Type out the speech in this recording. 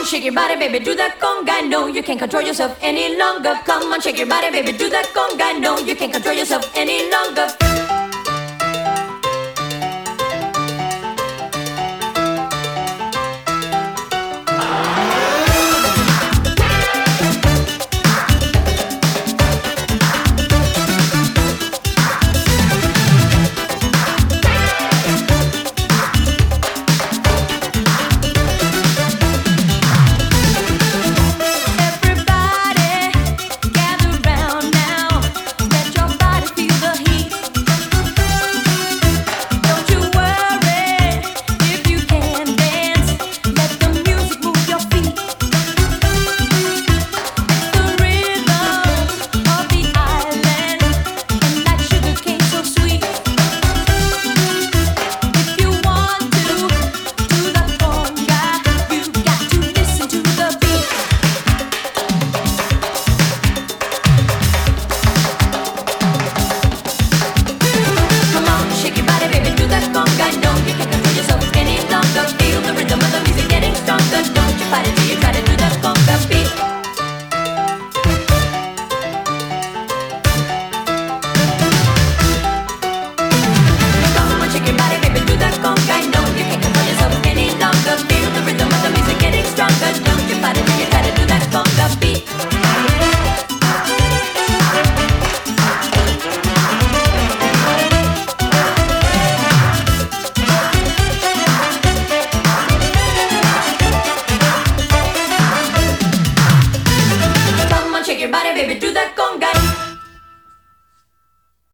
shake your body, baby, do that conga. No, you can't control yourself any longer. Come on, shake your body, baby, do that conga. No, you can't control yourself any longer.